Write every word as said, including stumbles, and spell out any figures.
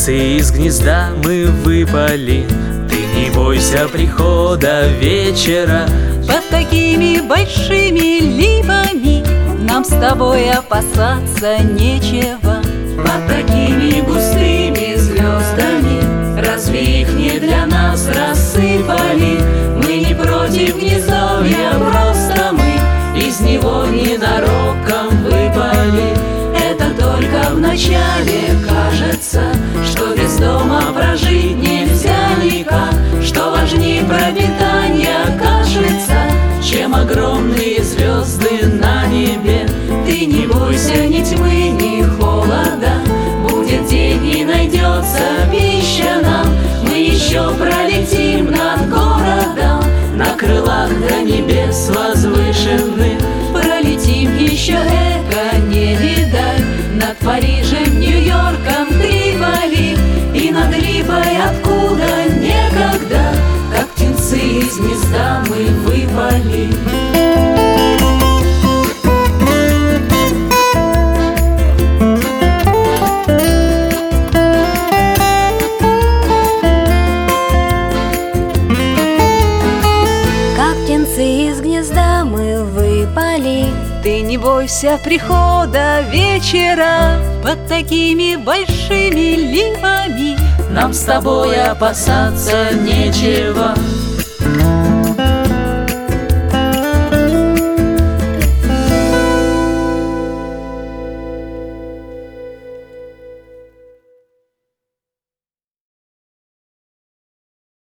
птицы из гнезда мы выпали. Ты не бойся прихода вечера. Под такими большими липами нам с тобой опасаться нечего. Под такими густыми звездами разве их не для нас рассыпали? Мы не против гнездовья, просто мы из него ненароком выпали. Это только вначале кажется, что без дома прожить нельзя никак, что важнее пропитание кажется, чем огромные звезды на небе. Ты не бойся ни тьмы, ни холода, будет день и найдется пища нам. Мы еще пролетим над городом на крылах до небес возвышенных. Пролетим еще, эко не видать, над Парижем, Нью-Йорком, Триполи и над Липой, откуда некогда, как птенцы из гнезда мы выпали. Как птенцы из гнезда мы выпали. Ты не бойся прихода вечера. Под такими большими липами нам с тобой опасаться нечего.